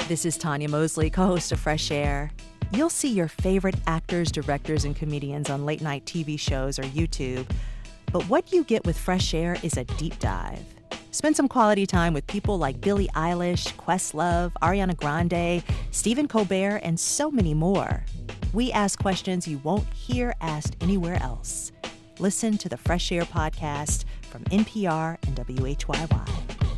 This is Tanya Mosley, co-host of Fresh Air. You'll see your favorite actors, directors, and comedians on late-night TV shows or YouTube. But what you get with Fresh Air is a deep dive. Spend some quality time with people like Billie Eilish, Questlove, Ariana Grande, Stephen Colbert, and so many more. We ask questions you won't hear asked anywhere else. Listen to the Fresh Air podcast from NPR and WHYY.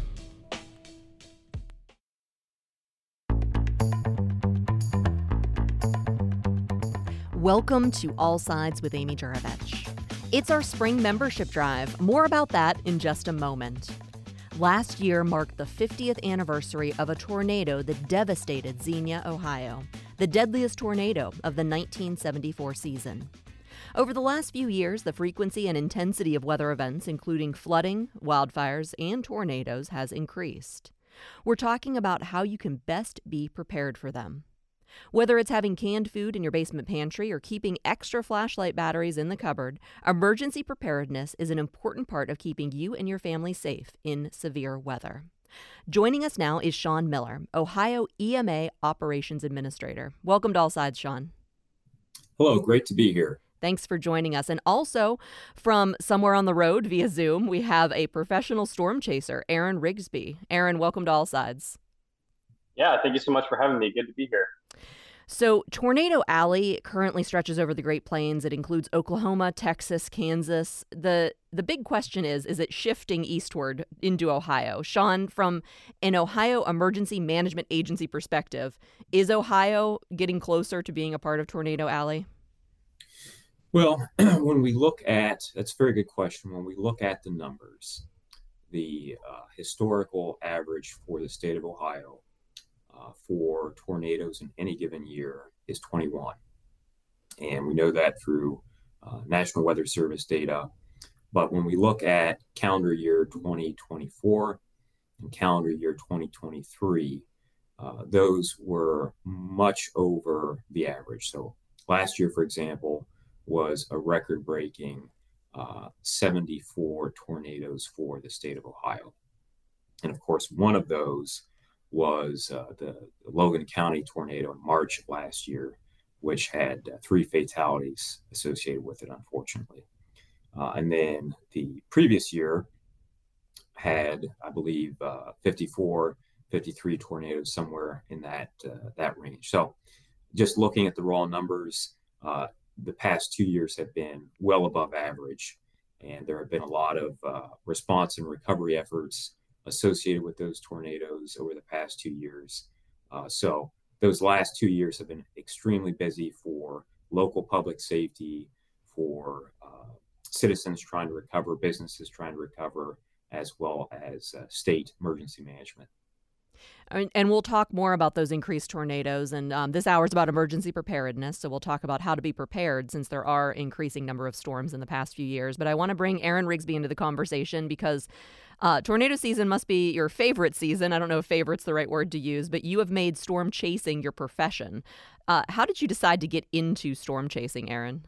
Welcome to All Sides with Amy Juravich. It's our spring membership drive. More about that in just a moment. Last year marked the 50th anniversary of a tornado that devastated Xenia, Ohio, the deadliest tornado of the 1974 season. Over the last few years, the frequency and intensity of weather events, including flooding, wildfires, and tornadoes, has increased. We're talking about how you can best be prepared for them. Whether it's having canned food in your basement pantry or keeping extra flashlight batteries in the cupboard, emergency preparedness is an important part of keeping you and your family safe in severe weather. Joining us now is Sean Miller, Ohio EMA Operations Administrator. Welcome to All Sides, Sean. Hello, great to be here. Thanks for joining us. And also from somewhere on the road via Zoom, we have a professional storm chaser, Aaron Rigsby. Aaron, welcome to All Sides. Yeah, thank you so much for having me. Good to be here. So Tornado Alley currently stretches over the Great Plains. It includes Oklahoma, Texas, Kansas. The big question is it shifting eastward into Ohio? Sean, from an Ohio Emergency Management Agency perspective, is Ohio getting closer to being a part of Tornado Alley? Well, when we look at, that's a very good question. When we look at the numbers, the historical average for the state of Ohio for tornadoes in any given year is 21. And we know that through National Weather Service data. But when we look at calendar year 2024 and calendar year 2023, those were much over the average. So last year, for example, was a record-breaking 74 tornadoes for the state of Ohio. And of course, one of those was the Logan County tornado in March of last year, which had 3 fatalities associated with it, unfortunately. And then the previous year had, I believe, 54, 53 tornadoes, somewhere in that range. So just looking at the raw numbers, the past 2 years have been well above average, and there have been a lot of response and recovery efforts associated with those tornadoes over the past 2 years. So those last 2 years have been extremely busy for local public safety, for citizens trying to recover, businesses trying to recover, as well as state emergency management. And we'll talk more about those increased tornadoes. And this hour is about emergency preparedness. So we'll talk about how to be prepared since there are increasing number of storms in the past few years. But I want to bring Aaron Rigsby into the conversation because tornado season must be your favorite season. I don't know if favorite's the right word to use, but you have made storm chasing your profession. How did you decide to get into storm chasing, Aaron?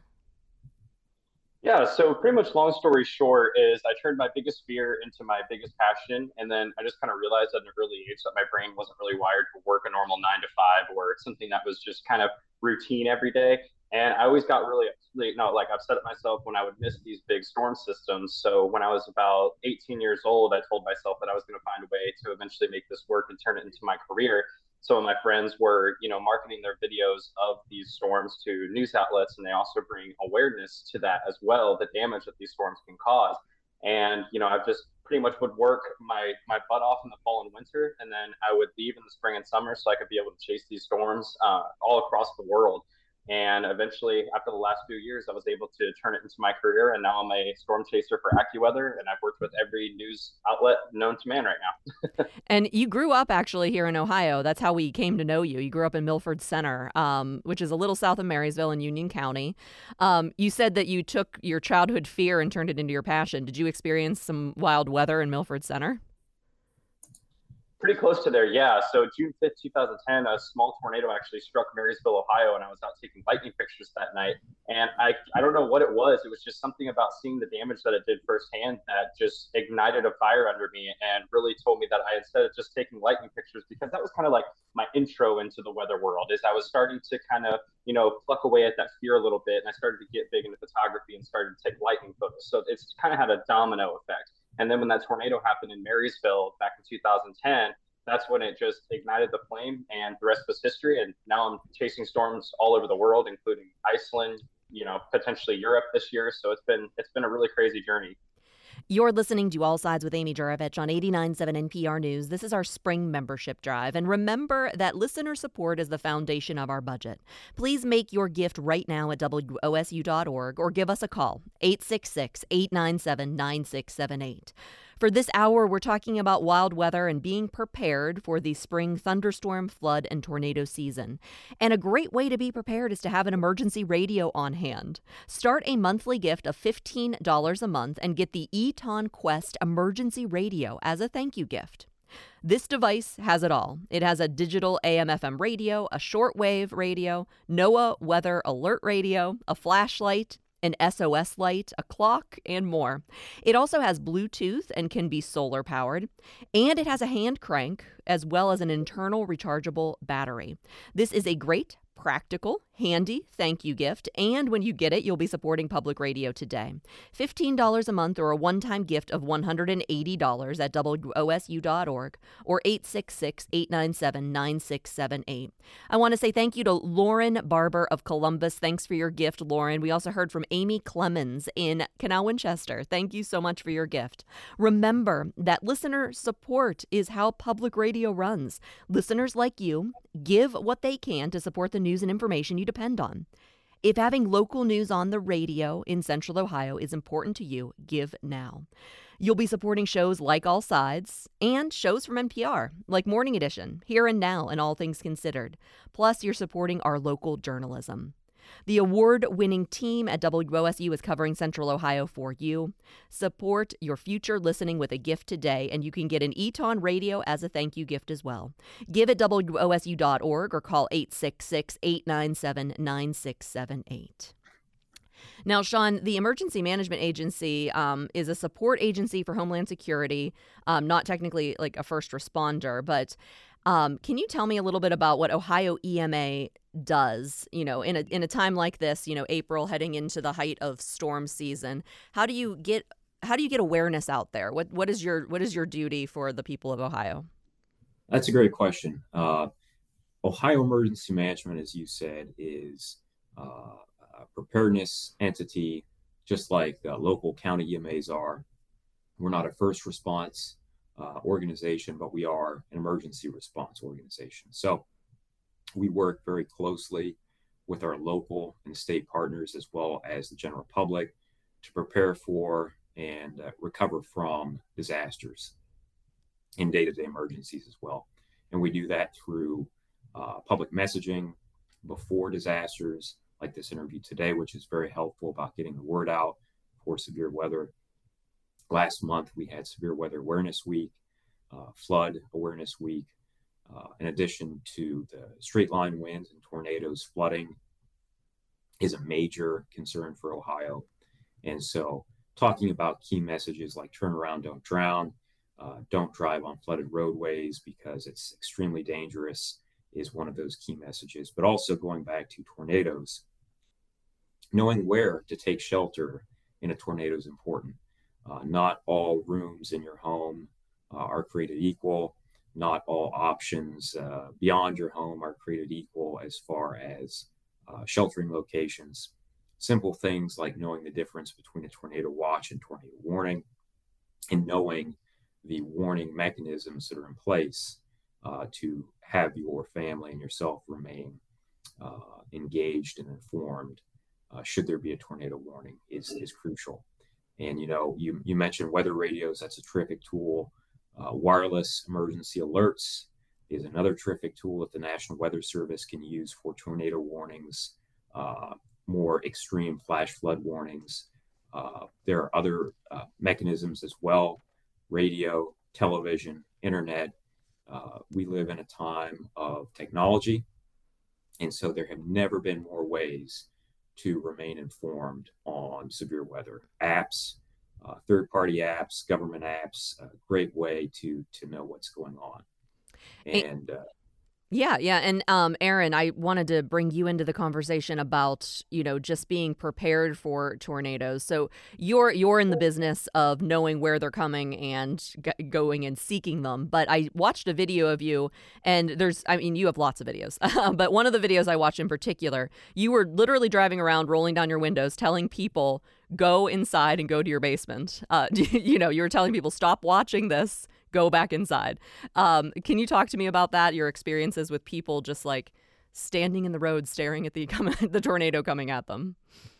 Yeah, so pretty much long story short is I turned my biggest fear into my biggest passion. And then I just kind of realized at an early age that my brain wasn't really wired to work a normal 9 to 5 or something that was just kind of routine every day. And I always got really upset at myself when I would miss these big storm systems. So when I was about 18 years old, I told myself that I was going to find a way to eventually make this work and turn it into my career. Some of my friends were, marketing their videos of these storms to news outlets, and they also bring awareness to that as well, the damage that these storms can cause. And, I just pretty much would work my butt off in the fall and winter, and then I would leave in the spring and summer so I could be able to chase these storms all across the world. And eventually, after the last few years, I was able to turn it into my career. And now I'm a storm chaser for AccuWeather. And I've worked with every news outlet known to man right now. And you grew up actually here in Ohio. That's how we came to know you. You grew up in Milford Center, which is a little south of Marysville in Union County. You said that you took your childhood fear and turned it into your passion. Did you experience some wild weather in Milford Center? Pretty close to there, yeah. So June 5th, 2010, a small tornado actually struck Marysville, Ohio, and I was out taking lightning pictures that night. And I don't know what it was. It was just something about seeing the damage that it did firsthand that just ignited a fire under me and really told me that I, instead of just taking lightning pictures, because that was kind of like my intro into the weather world, is I was starting to kind of, pluck away at that fear a little bit. And I started to get big into photography and started to take lightning photos. So it's kind of had a domino effect. And then when that tornado happened in Marysville back in 2010, that's when it just ignited the flame, and the rest was history. And now I'm chasing storms all over the world, including Iceland, potentially Europe this year. So it's been a really crazy journey. You're listening to All Sides with Amy Juravich on 89.7 NPR News. This is our spring membership drive. And remember that listener support is the foundation of our budget. Please make your gift right now at WOSU.org or give us a call, 866-897-9678. For this hour, we're talking about wild weather and being prepared for the spring thunderstorm, flood, and tornado season. And a great way to be prepared is to have an emergency radio on hand. Start a monthly gift of $15 a month and get the Eton Quest emergency radio as a thank you gift. This device has it all. It has a digital AM/FM radio, a shortwave radio, NOAA weather alert radio, a flashlight, an SOS light, a clock, and more. It also has Bluetooth and can be solar powered, and it has a hand crank as well as an internal rechargeable battery. This is a great, practical, handy thank you gift, and when you get it, you'll be supporting public radio today. $15 a month or a one-time gift of $180 at WOSU.org or 866-897-9678. I want to say thank you to Lauren Barber of Columbus. Thanks for your gift, Lauren. We also heard from Amy Clemens in Canal Winchester. Thank you so much for your gift. Remember that listener support is how public radio runs. Listeners like you give what they can to support the news and information you depend on. If having local news on the radio in Central Ohio is important to you, give now. You'll be supporting shows like All Sides and shows from NPR, like Morning Edition, Here and Now, and All Things Considered. Plus, you're supporting our local journalism. The award-winning team at WOSU is covering Central Ohio for you. Support your future listening with a gift today, and you can get an Eton radio as a thank you gift as well. Give at WOSU.org or call 866-897-9678. Now, Sean, the Emergency Management Agency is a support agency for Homeland Security, not technically like a first responder, but can you tell me a little bit about what Ohio EMA does, in a time like this, April heading into the height of storm season? How do you get awareness out there? What is your duty for the people of Ohio? That's a great question. Ohio Emergency Management, as you said, is a preparedness entity, just like local county EMAs are. We're not a first response organization, but we are an emergency response organization. So we work very closely with our local and state partners, as well as the general public, to prepare for and recover from disasters and day-to-day emergencies as well. And we do that through public messaging before disasters, like this interview today, which is very helpful about getting the word out for severe weather. Last month, we had Severe Weather Awareness Week, Flood Awareness Week. In addition to the straight line winds and tornadoes, flooding is a major concern for Ohio. And so talking about key messages like turn around, don't drown, don't drive on flooded roadways because it's extremely dangerous is one of those key messages. But also going back to tornadoes, knowing where to take shelter in a tornado is important. Not all rooms in your home are created equal. Not all options beyond your home are created equal as far as sheltering locations. Simple things like knowing the difference between a tornado watch and tornado warning, and knowing the warning mechanisms that are in place to have your family and yourself remain engaged and informed should there be a tornado warning is crucial. And, you mentioned weather radios. That's a terrific tool. Wireless emergency alerts is another terrific tool that the National Weather Service can use for tornado warnings, more extreme flash flood warnings. There are other mechanisms as well: radio, television, internet, We live in a time of technology, and so there have never been more ways to remain informed on severe weather. Apps, third-party apps, government apps, a great way to know what's going on. And Yeah. And Aaron, I wanted to bring you into the conversation about, just being prepared for tornadoes. So you're in the business of knowing where they're coming and going and seeking them. But I watched a video of you, and you have lots of videos, but one of the videos I watched in particular, you were literally driving around, rolling down your windows, telling people, go inside and go to your basement. You were telling people, stop watching this, go back inside. Can you talk to me about that, your experiences with people just like standing in the road staring at the tornado coming at them?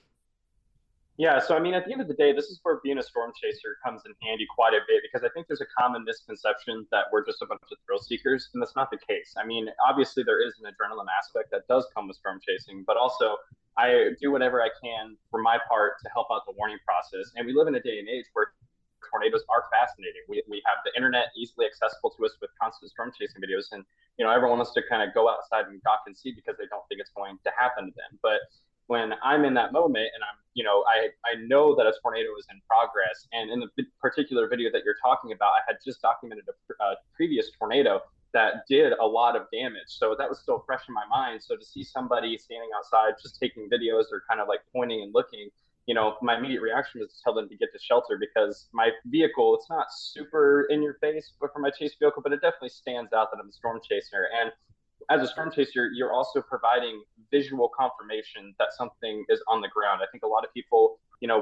Yeah, so I mean, at the end of the day, this is where being a storm chaser comes in handy quite a bit, because I think there's a common misconception that we're just a bunch of thrill seekers, and that's not the case. I mean, obviously, there is an adrenaline aspect that does come with storm chasing, but also I do whatever I can for my part to help out the warning process. And we live in a day and age where tornadoes are fascinating. We have the internet easily accessible to us with constant storm chasing videos, and everyone wants to kind of go outside and gawk and see because they don't think it's going to happen to them. But when I'm in that moment and I know that a tornado is in progress, and in the particular video that you're talking about, I had just documented a previous tornado that did a lot of damage, so that was still fresh in my mind. So to see somebody standing outside just taking videos or kind of like pointing and looking, my immediate reaction was to tell them to get to shelter, because my vehicle, it's not super in your face, but for my chase vehicle, but it definitely stands out that I'm a storm chaser. And as a storm chaser, you're also providing visual confirmation that something is on the ground. I think a lot of people,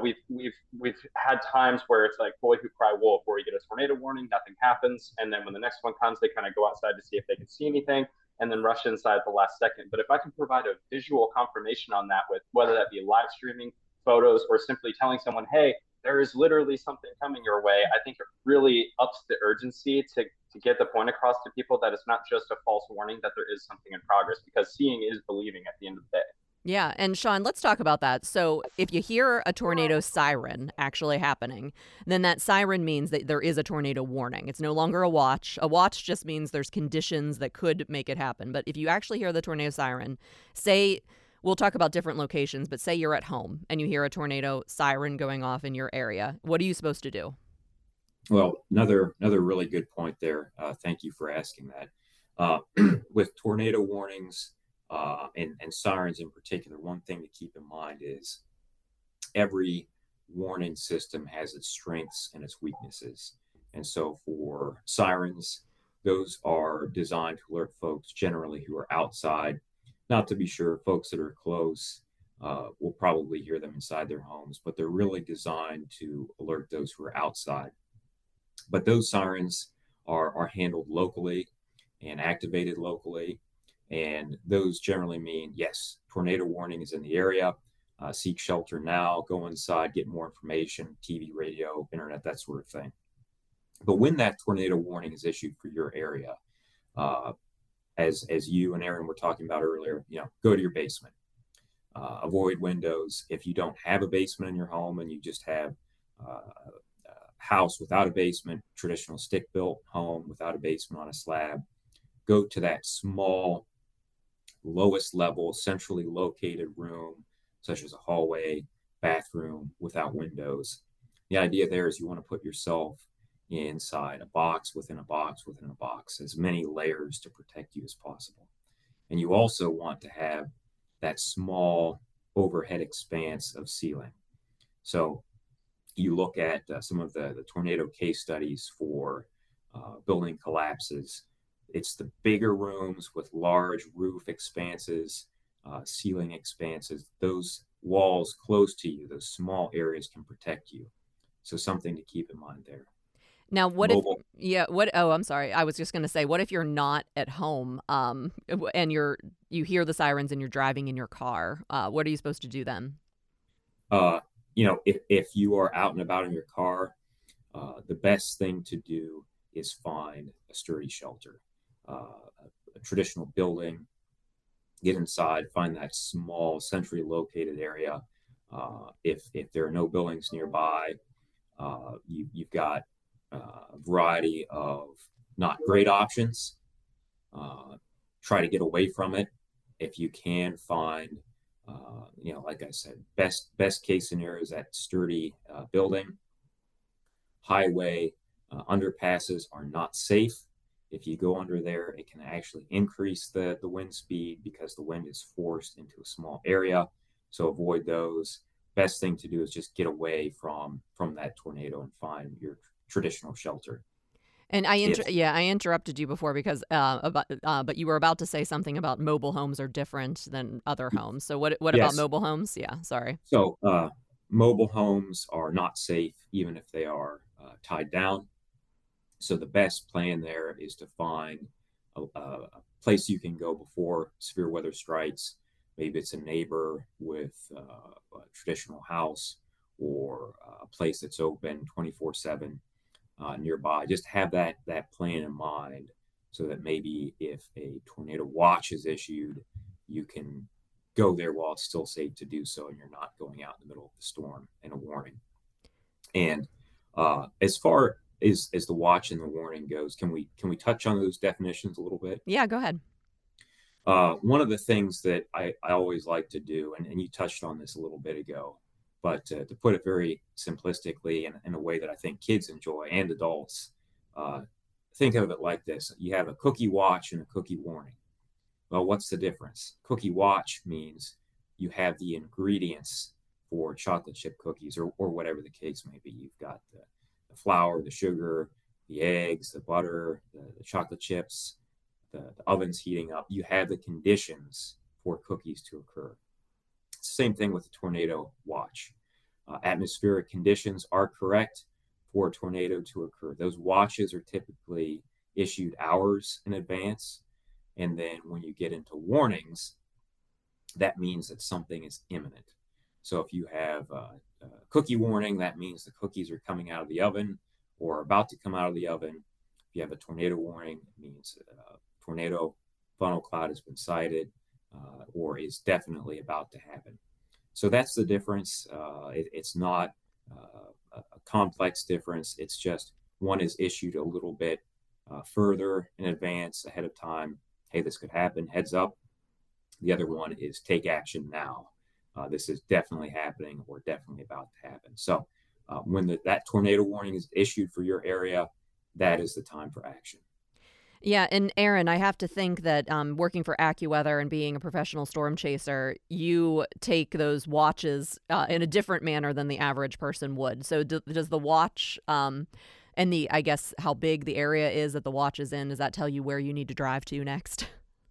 we've had times where it's like boy who cry wolf, where you get a tornado warning, nothing happens, and then when the next one comes, they kind of go outside to see if they can see anything, and then rush inside at the last second. But if I can provide a visual confirmation on that, with whether that be live streaming photos or simply telling someone, hey, there is literally something coming your way, I think it really ups the urgency to get the point across to people that it's not just a false warning, that there is something in progress, because seeing is believing at the end of the day. Yeah. And Sean, let's talk about that. So if you hear a tornado siren actually happening, then that siren means that there is a tornado warning. It's no longer a watch. A watch just means there's conditions that could make it happen. But if you actually hear the tornado siren, say, we'll talk about different locations, but say you're at home and you hear a tornado siren going off in your area, what are you supposed to do? Well, another really good point there. Thank you for asking that. With tornado warnings and sirens in particular, one thing to keep in mind is every warning system has its strengths and its weaknesses. And so for sirens, those are designed to alert folks generally who are outside. Not to be sure, folks that are close will probably hear them inside their homes, but they're really designed to alert those who are outside. But those sirens are handled locally and activated locally. And those generally mean, yes, tornado warning is in the area. Seek shelter now, go inside, get more information, TV, radio, internet, that sort of thing. But when that tornado warning is issued for your area, as you and Aaron were talking about earlier, go to your basement. Avoid windows. If you don't have a basement in your home and you just have a house without a basement, traditional stick-built home without a basement on a slab, go to that small, lowest level, centrally located room, such as a hallway, bathroom without windows. The idea there is you want to put yourself inside a box within a box within a box, as many layers to protect you as possible. And you also want to have that small overhead expanse of ceiling. So you look at some of the tornado case studies for building collapses. It's the bigger rooms with large roof expanses, ceiling expanses. Those walls close to you, those small areas can protect you. So something to keep in mind there. Now, I'm sorry. I was just going to say, what if you're not at home and you hear the sirens and you're driving in your car? What are you supposed to do then? If you are out and about in your car, the best thing to do is find a sturdy shelter, a traditional building, get inside, find that small centrally located area. If there are no buildings nearby, you've got a variety of not great options. Try to get away from it if you can. Find, like I said, best case scenario is that sturdy building. Highway underpasses are not safe. If you go under there, it can actually increase the wind speed because the wind is forced into a small area. So avoid those. Best thing to do is just get away from that tornado and find your traditional shelter. And I interrupted you before because but you were about to say something about mobile homes are different than other homes. So what Yes. about mobile homes? Yeah, sorry. So mobile homes are not safe even if they are tied down. So the best plan there is to find a place you can go before severe weather strikes. Maybe it's a neighbor with a traditional house or a place that's open 24/7 nearby. Just have that plan in mind so that maybe if a tornado watch is issued, you can go there while it's still safe to do so and you're not going out in the middle of the storm and a warning. And as far as the watch and the warning goes, can we touch on those definitions a little bit? Yeah, go ahead. One of the things that I always like to do, and you touched on this a little bit ago, but to put it very simplistically and in a way that I think kids enjoy and adults, think of it like this. You have a cookie watch and a cookie warning. Well, what's the difference? Cookie watch means you have the ingredients for chocolate chip cookies or whatever the case may be. You've got the flour, the sugar, the eggs, the butter, the chocolate chips, the oven's heating up. You have the conditions for cookies to occur. It's the same thing with the tornado watch. Atmospheric conditions are correct for a tornado to occur. Those watches are typically issued hours in advance. And then when you get into warnings, that means that something is imminent. So if you have a cookie warning, that means the cookies are coming out of the oven or about to come out of the oven. If you have a tornado warning, it means tornado funnel cloud has been sighted or is definitely about to happen. So that's the difference. It's not a complex difference. It's just one is issued a little bit further in advance, ahead of time. Hey, this could happen, heads up. The other one is take action now. This is definitely happening or definitely about to happen. So when that tornado warning is issued for your area, that is the time for action. Yeah, and Aaron, I have to think that working for AccuWeather and being a professional storm chaser, you take those watches in a different manner than the average person would. So does the watch and I guess how big the area is that the watch is in, does that tell you where you need to drive to next?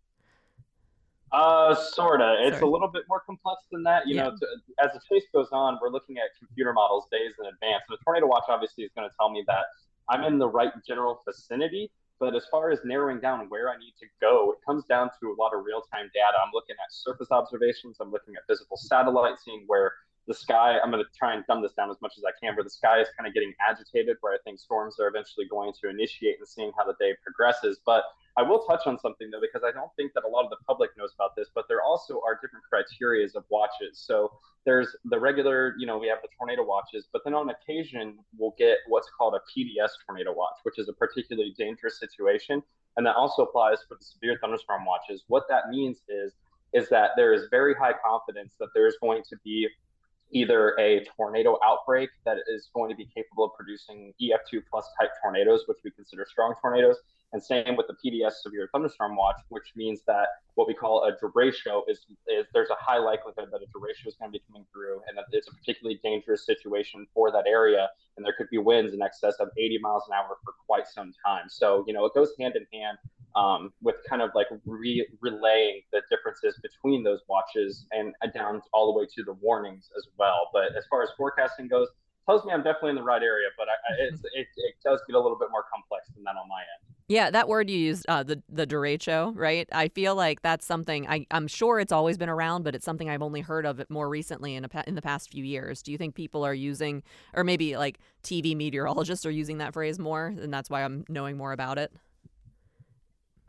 Sorta. It's a little bit more complex than that. You know, as the chase goes on, we're looking at computer models days in advance. And the tornado watch obviously is going to tell me that I'm in the right general vicinity. But as far as narrowing down where I need to go, it comes down to a lot of real-time data. I'm looking at surface observations. I'm looking at visible satellites, seeing where the sky, I'm going to try and dumb this down as much as I can, where the sky is kind of getting agitated, where I think storms are eventually going to initiate, and seeing how the day progresses. But I will touch on something, though, because I don't think that a lot of the public knows about this, but there also are different criteria of watches. So there's the regular, we have the tornado watches, but then on occasion, we'll get what's called a PDS tornado watch, which is a particularly dangerous situation. And that also applies for the severe thunderstorm watches. What that means is that there is very high confidence that there is going to be either a tornado outbreak that is going to be capable of producing EF2 plus type tornadoes, which we consider strong tornadoes. And same with the PDS severe thunderstorm watch, which means that what we call a derecho is there's a high likelihood that a derecho is going to be coming through and that it's a particularly dangerous situation for that area. And there could be winds in excess of 80 miles an hour for quite some time. So, it goes hand in hand with kind of like relaying the differences between those watches and down all the way to the warnings as well. But as far as forecasting goes, tells me I'm definitely in the right area, but it does get a little bit more complex than that on my end. Yeah, that word you used, the derecho, right? I feel like that's something, I'm sure it's always been around, but it's something I've only heard of it more recently in the past few years. Do you think people are using, or maybe like TV meteorologists are using that phrase more, and that's why I'm knowing more about it?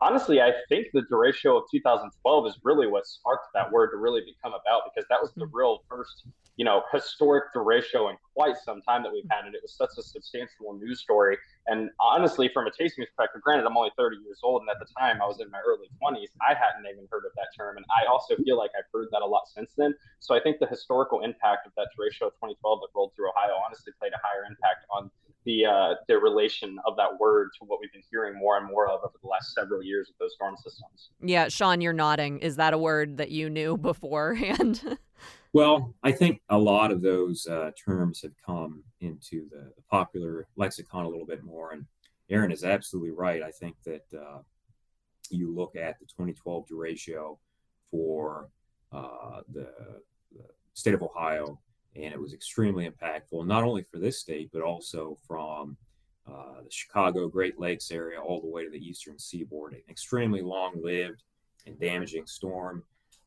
Honestly, I think the derecho of 2012 is really what sparked that word to really become about, because that was the real first, historic derecho in quite some time that we've had. And it was such a substantial news story. And honestly, from a tasting perspective, granted, I'm only 30 years old. And at the time I was in my early 20s, I hadn't even heard of that term. And I also feel like I've heard that a lot since then. So I think the historical impact of that derecho of 2012 that rolled through Ohio honestly played a higher impact on the relation of that word to what we've been hearing more and more of over the last several years with those storm systems. Yeah, Sean, you're nodding. Is that a word that you knew beforehand? Well, I think a lot of those terms have come into the popular lexicon a little bit more. And Aaron is absolutely right. I think that you look at the 2012 derecho for the state of Ohio, and it was extremely impactful, not only for this state, but also from the Chicago, Great Lakes area all the way to the eastern seaboard. An extremely long-lived and damaging storm.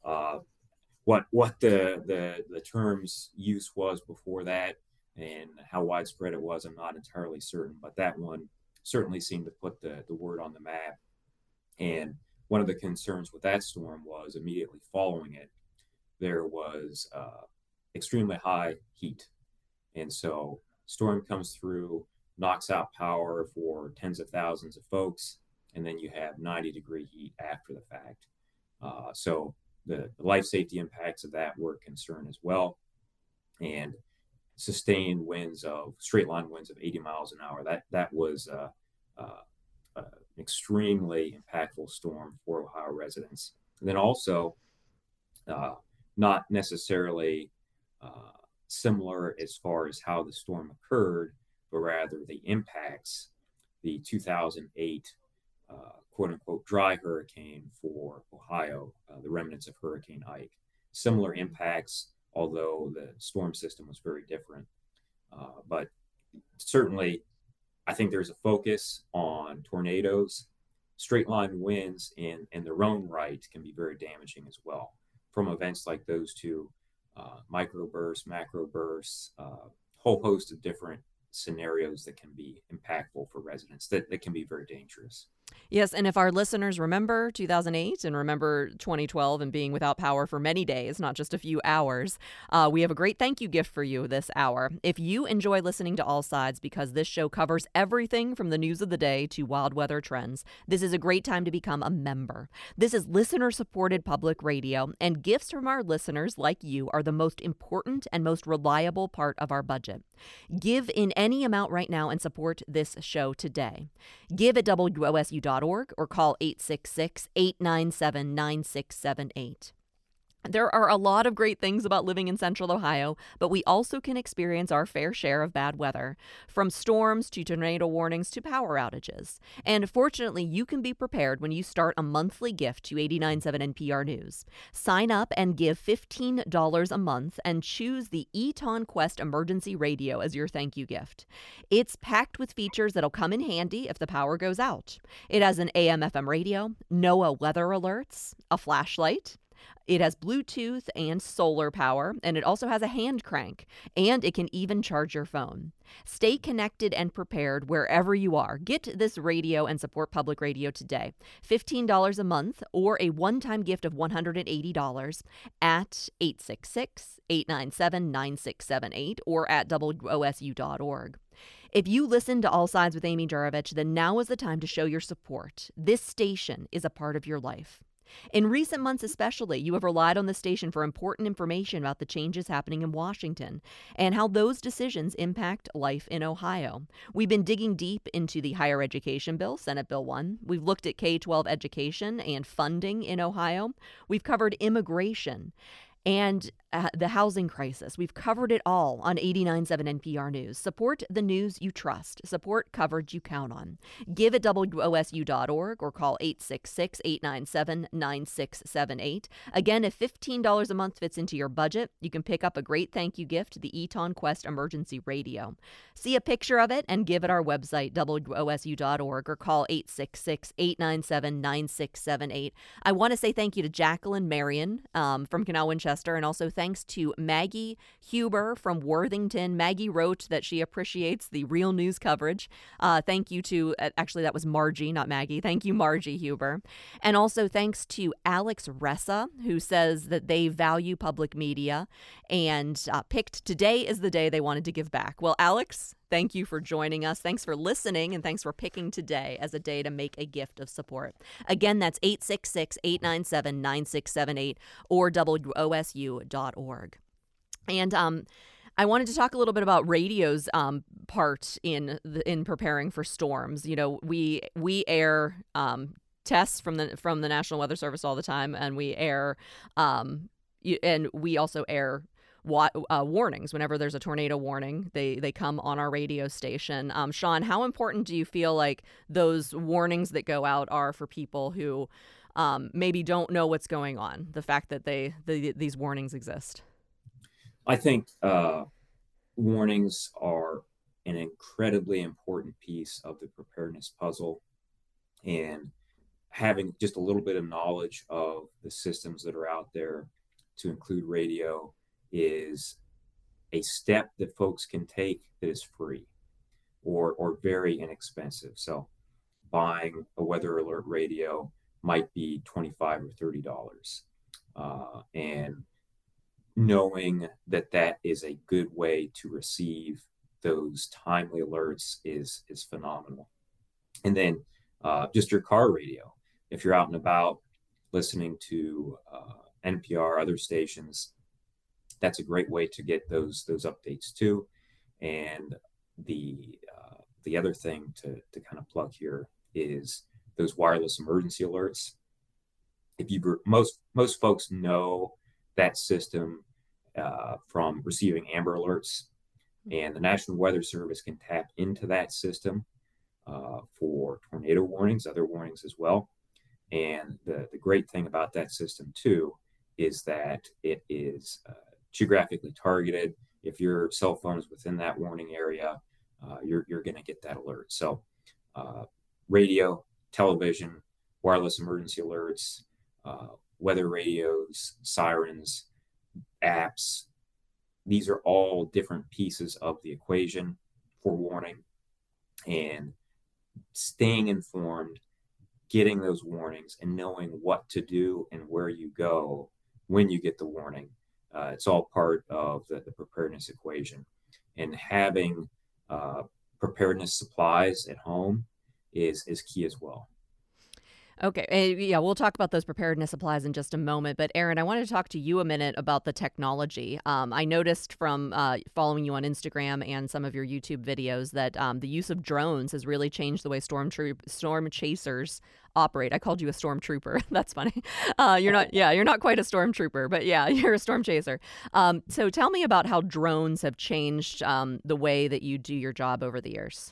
What the term's use was before that and how widespread it was, I'm not entirely certain, but that one certainly seemed to put the word on the map. And one of the concerns with that storm was immediately following it, there was extremely high heat. And so storm comes through, knocks out power for tens of thousands of folks, and then you have 90-degree heat after the fact. So the life safety impacts of that were a concern as well. And sustained winds straight line winds of 80 miles an hour, that was an extremely impactful storm for Ohio residents. And then also, not necessarily similar as far as how the storm occurred, but rather the impacts. The 2008 quote unquote dry hurricane for Ohio, the remnants of Hurricane Ike. Similar impacts, although the storm system was very different. But certainly, I think there's a focus on tornadoes. Straight line winds in their own right can be very damaging as well from events like those two, microbursts, macrobursts, whole host of different scenarios that can be impactful for residents that can be very dangerous. Yes, and if our listeners remember 2008 and remember 2012 and being without power for many days, not just a few hours, we have a great thank you gift for you this hour. If you enjoy listening to All Sides because this show covers everything from the news of the day to wild weather trends, this is a great time to become a member. This is listener-supported public radio, and gifts from our listeners like you are the most important and most reliable part of our budget. Give in any amount right now and support this show today. Give at WOSU.org or call 866-897-9678. There are a lot of great things about living in Central Ohio, but we also can experience our fair share of bad weather, from storms to tornado warnings to power outages. And fortunately, you can be prepared when you start a monthly gift to 89.7 NPR News. Sign up and give $15 a month and choose the Eton Quest Emergency Radio as your thank you gift. It's packed with features that'll come in handy if the power goes out. It has an AM/FM radio, NOAA weather alerts, a flashlight. It has Bluetooth and solar power, and it also has a hand crank, and it can even charge your phone. Stay connected and prepared wherever you are. Get this radio and support public radio today. $15 a month or a one-time gift of $180 at 866-897-9678 or at WOSU.org. If you listen to All Sides with Amy Juravich, then now is the time to show your support. This station is a part of your life. In recent months especially, you have relied on the station for important information about the changes happening in Washington and how those decisions impact life in Ohio. We've been digging deep into the higher education bill, Senate Bill 1. We've looked at K-12 education and funding in Ohio. We've covered immigration and the housing crisis. We've covered it all on 89.7 NPR News. Support the news you trust. Support coverage you count on. Give at WOSU.org or call 866-897-9678. Again, if $15 a month fits into your budget, you can pick up a great thank you gift, the Eton Quest Emergency Radio. See a picture of it and give at our website, WOSU.org, or call 866-897-9678. I want to say thank you to Jacqueline Marion from Canal Winchester, and also thank thanks to Maggie Huber from Worthington. Maggie wrote that she appreciates the real news coverage. Thank you to, actually, that was Margie, not Maggie. Thank you, Margie Huber. And also thanks to Alex Ressa, who says that they value public media and picked today as the day they wanted to give back. Well, Alex, thank you for joining us. Thanks for listening, and thanks for picking today as a day to make a gift of support. Again, that's 866-897-9678 or WOSU.org. And I wanted to talk a little bit about radio's part in preparing for storms. You know, we air tests from the National Weather Service all the time, and we air and we also air warnings whenever there's a tornado warning. They come on our radio station. Sean, how important do you feel like those warnings that go out are for people who maybe don't know what's going on, the fact that these warnings exist? I think warnings are an incredibly important piece of the preparedness puzzle, and having just a little bit of knowledge of the systems that are out there, to include radio, is a step that folks can take that is free or very inexpensive. So buying a weather alert radio might be $25 or $30. And knowing that that is a good way to receive those timely alerts is phenomenal. And then just your car radio. If you're out and about listening to NPR, other stations, that's a great way to get those updates too. And the other thing to kind of plug here is those wireless emergency alerts. If you most folks know that system from receiving Amber Alerts, and the National Weather Service can tap into that system for tornado warnings, other warnings as well. And the great thing about that system too is that it is geographically targeted. If your cell phone is within that warning area, you're going to get that alert. So radio, television, wireless emergency alerts, weather radios, sirens, apps, these are all different pieces of the equation for warning. And staying informed, getting those warnings, and knowing what to do and where you go when you get the warning, it's all part of the preparedness equation. And having preparedness supplies at home is key as well. Okay. Yeah, we'll talk about those preparedness supplies in just a moment. But Aaron, I wanted to talk to you a minute about the technology. I noticed from following you on Instagram and some of your YouTube videos that the use of drones has really changed the way storm chasers operate. I called you a stormtrooper. That's funny. You're not quite a stormtrooper, but yeah, you're a storm chaser. So tell me about how drones have changed the way that you do your job over the years.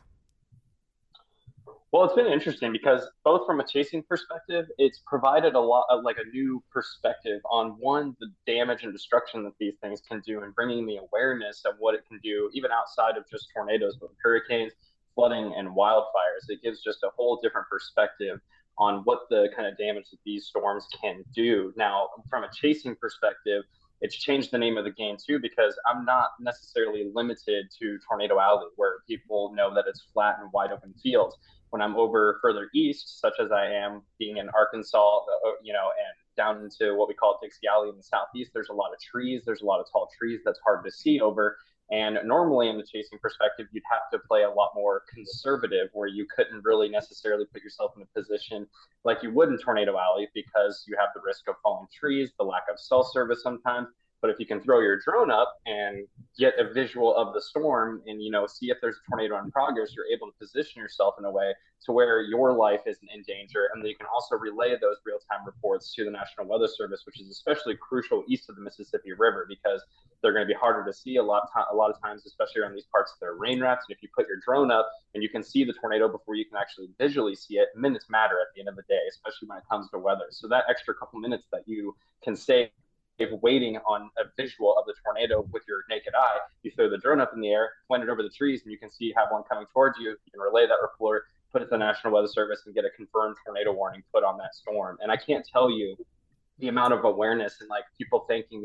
Well, it's been interesting because both from a chasing perspective, it's provided a lot of like a new perspective on one, the damage and destruction that these things can do, and bringing the awareness of what it can do, even outside of just tornadoes, but hurricanes, flooding, and wildfires. It gives just a whole different perspective on what the kind of damage that these storms can do. Now, from a chasing perspective, it's changed the name of the game too, because I'm not necessarily limited to Tornado Alley, where people know that it's flat and wide open fields. When I'm over further east, such as I am being in Arkansas, and down into what we call Dixie Alley in the southeast, there's a lot of trees. There's a lot of tall trees that's hard to see over. And normally in the chasing perspective, you'd have to play a lot more conservative, where you couldn't really necessarily put yourself in a position like you would in Tornado Alley, because you have the risk of falling trees, the lack of cell service sometimes. But if you can throw your drone up and get a visual of the storm and, see if there's a tornado in progress, you're able to position yourself in a way to where your life isn't in danger. And then you can also relay those real-time reports to the National Weather Service, which is especially crucial east of the Mississippi River, because they're going to be harder to see a lot of times, especially around these parts that are rain wraps. And if you put your drone up and you can see the tornado before you can actually visually see it, minutes matter at the end of the day, especially when it comes to weather. So that extra couple minutes that you can save waiting on a visual of the tornado with your naked eye, you throw the drone up in the air, point it over the trees, and you can have one coming towards you. You can relay that report, put it to the National Weather Service, and get a confirmed tornado warning put on that storm. And I can't tell you the amount of awareness and like people thanking me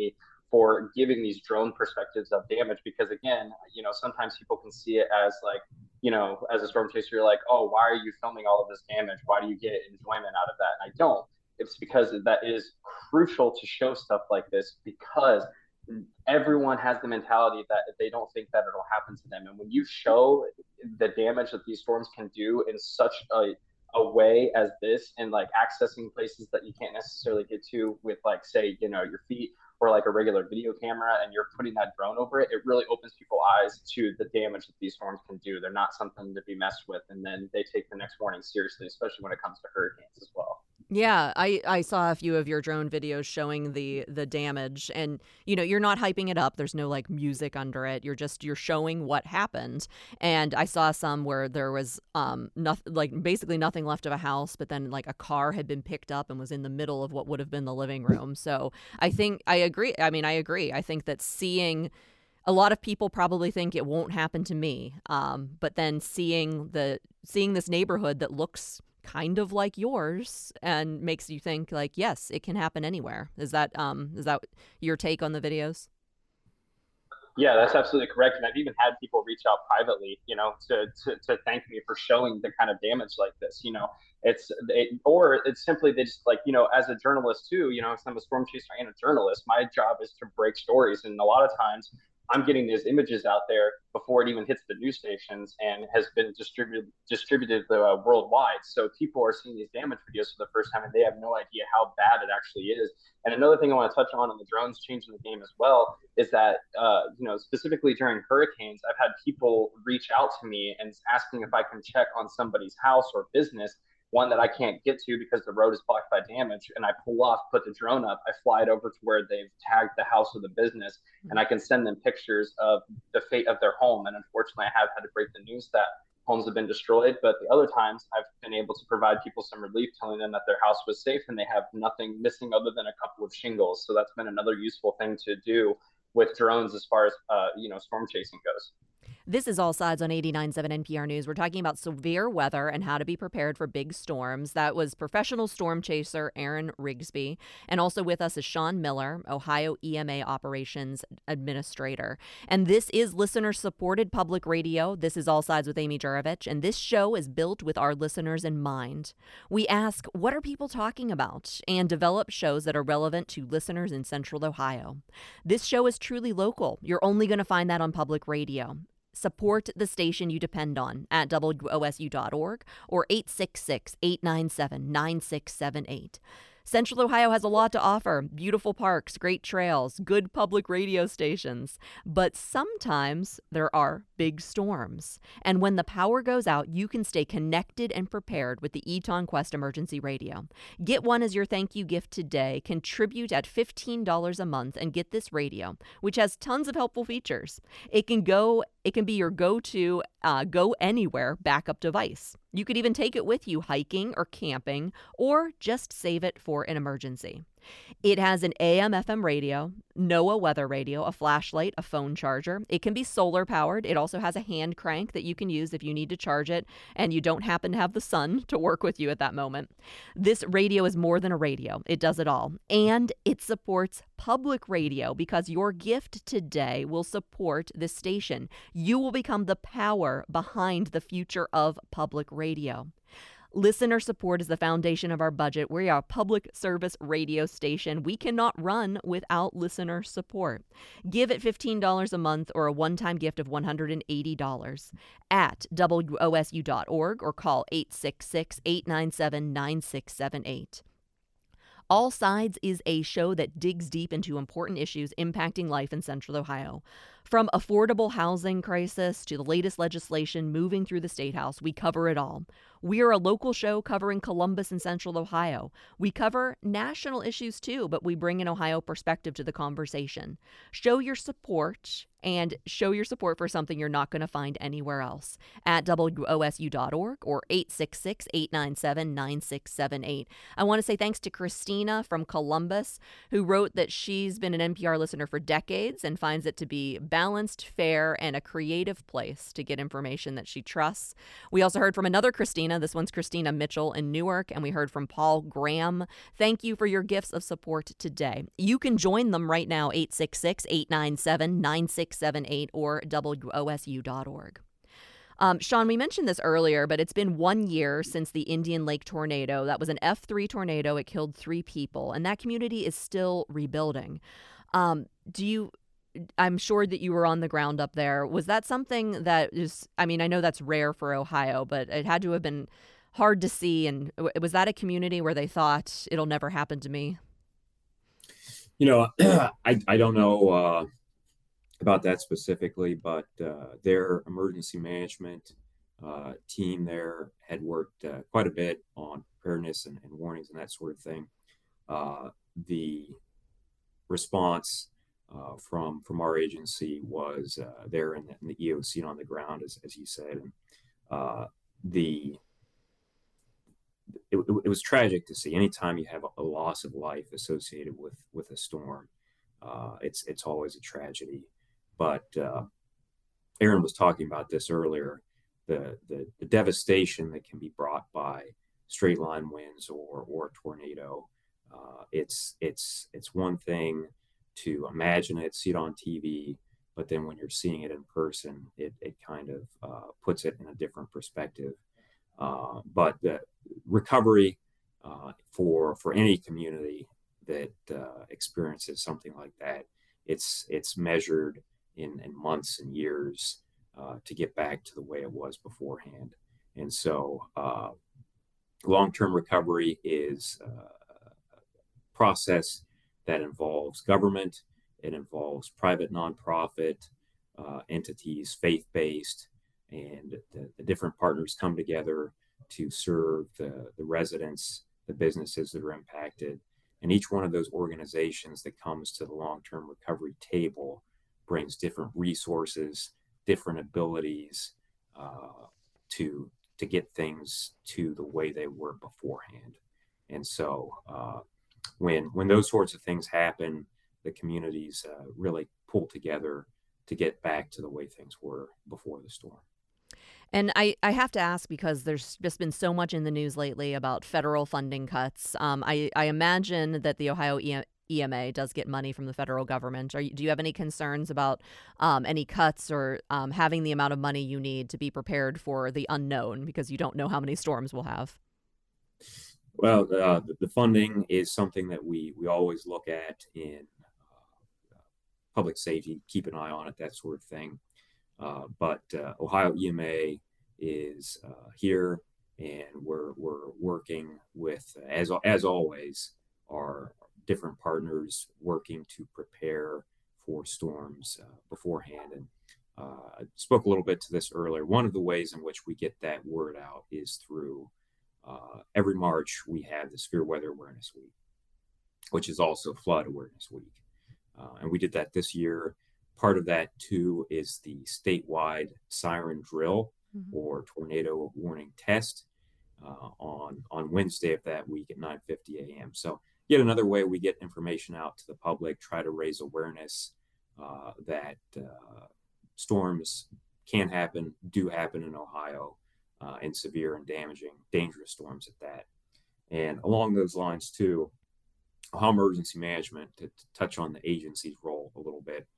for giving these drone perspectives of damage, because again, sometimes people can see it as like, as a storm chaser, you're like, oh, why are you filming all of this damage? Why do you get enjoyment out of that? And I don't. It's because that is crucial to show stuff like this, because everyone has the mentality that they don't think that it'll happen to them. And when you show the damage that these storms can do in such a way as this, and like accessing places that you can't necessarily get to with, like, say, your feet or like a regular video camera, and you're putting that drone over it, it really opens people's eyes to the damage that these storms can do. They're not something to be messed with, and then they take the next warning seriously, especially when it comes to hurricanes as well. Yeah, I saw a few of your drone videos showing the damage, and you're not hyping it up. There's no like music under it. You're showing what happened. And I saw some where there was nothing, like basically nothing left of a house, but then like a car had been picked up and was in the middle of what would have been the living room. So I agree. I agree. I think that a lot of people probably think it won't happen to me, but then seeing this neighborhood that looks kind of like yours and makes you think like, yes, it can happen anywhere. Is that your take on the videos? Yeah, that's absolutely correct. And I've even had people reach out privately, to thank me for showing the kind of damage like this. Or it's simply they just like, as a journalist too, since I'm a storm chaser and a journalist, my job is to break stories. And a lot of times I'm getting these images out there before it even hits the news stations and has been distributed worldwide. So people are seeing these damage videos for the first time, and they have no idea how bad it actually is. And another thing I want to touch on the drones changing the game as well is that, specifically during hurricanes, I've had people reach out to me and asking if I can check on somebody's house or business, one that I can't get to because the road is blocked by damage. And I pull off, put the drone up, I fly it over to where they've tagged the house or the business, and I can send them pictures of the fate of their home. And unfortunately, I have had to break the news that homes have been destroyed. But the other times, I've been able to provide people some relief, telling them that their house was safe and they have nothing missing other than a couple of shingles. So that's been another useful thing to do with drones as far as, storm chasing goes. This is All Sides on 89.7 NPR News. We're talking about severe weather and how to be prepared for big storms. That was professional storm chaser Aaron Rigsby. And also with us is Sean Miller, Ohio EMA Operations Administrator. And this is listener-supported public radio. This is All Sides with Amy Juravich. And this show is built with our listeners in mind. We ask, what are people talking about? And develop shows that are relevant to listeners in Central Ohio. This show is truly local. You're only going to find that on public radio. Support the station you depend on at WOSU.org or 866-897-9678. Central Ohio has a lot to offer. Beautiful parks, great trails, good public radio stations. But sometimes there are big storms. And when the power goes out, you can stay connected and prepared with the Eton Quest Emergency Radio. Get one as your thank you gift today. Contribute at $15 a month and get this radio, which has tons of helpful features. It can be your go-to, go anywhere backup device. You could even take it with you hiking or camping, or just save it for an emergency. It has an AM/FM radio, NOAA weather radio, a flashlight, a phone charger. It can be solar powered. It also has a hand crank that you can use if you need to charge it and you don't happen to have the sun to work with you at that moment. This radio is more than a radio. It does it all. And it supports public radio because your gift today will support this station. You will become the power behind the future of public radio. Listener support is the foundation of our budget. We are a public service radio station. We cannot run without listener support. Give at $15 a month or a one-time gift of $180 at WOSU.org or call 866-897-9678. All Sides is a show that digs deep into important issues impacting life in Central Ohio. From affordable housing crisis to the latest legislation moving through the State House, we cover it all. We are a local show covering Columbus and Central Ohio. We cover national issues too, but we bring an Ohio perspective to the conversation. Show your support for something you're not going to find anywhere else at WOSU.org or 866-897-9678. I want to say thanks to Christina from Columbus, who wrote that she's been an NPR listener for decades and finds it to be balanced, fair, and a creative place to get information that she trusts. We also heard from another Christina. This one's Christina Mitchell in Newark, and we heard from Paul Graham. Thank you for your gifts of support today. You can join them right now, 866-897-9678 or WOSU.org. Sean, we mentioned this earlier, but it's been 1 year since the Indian Lake tornado. That was an F3 tornado. It killed 3 people, and that community is still rebuilding. I'm sure that you were on the ground up there. Was that something that is, I mean, I know that's rare for Ohio, but it had to have been hard to see. And was that a community where they thought it'll never happen to me? I don't know about that specifically, but their emergency management team there had worked quite a bit on preparedness and warnings and that sort of thing. The response from our agency was there in the EOC on the ground, as you said, and it was tragic to see. Anytime you have a loss of life associated with a storm, it's always a tragedy. But Aaron was talking about this earlier, the devastation that can be brought by straight line winds or a tornado. It's one thing to imagine it, see it on TV, but then when you're seeing it in person, it kind of puts it in a different perspective. But the recovery for any community that experiences something like that, it's measured in months and years to get back to the way it was beforehand. And so long-term recovery is a process that involves government, it involves private nonprofit entities, faith-based, and the different partners come together to serve the residents, the businesses that are impacted. And each one of those organizations that comes to the long-term recovery table brings different resources, different abilities to get things to the way they were beforehand. And so when those sorts of things happen, the communities really pull together to get back to the way things were before the storm. And I have to ask, because there's just been so much in the news lately about federal funding cuts. I imagine that the Ohio EMA does get money from the federal government. Do you have any concerns about any cuts or having the amount of money you need to be prepared for the unknown, because you don't know how many storms we'll have? Well, the funding is something that we always look at in public safety, keep an eye on it, that sort of thing. But Ohio EMA is here, and we're working with, as always, our different partners working to prepare for storms beforehand. And I spoke a little bit to this earlier. One of the ways in which we get that word out is through every March we have the Severe Weather Awareness Week, which is also Flood Awareness Week. And we did that this year. Part of that, too, is the statewide siren drill or tornado warning test on Wednesday of that week at 9:50 a.m. So yet another way we get information out to the public, try to raise awareness that storms can happen, do happen in Ohio, and severe and damaging, dangerous storms at that. And along those lines, too, Ohio Emergency Management, to touch on the agency's role a little bit,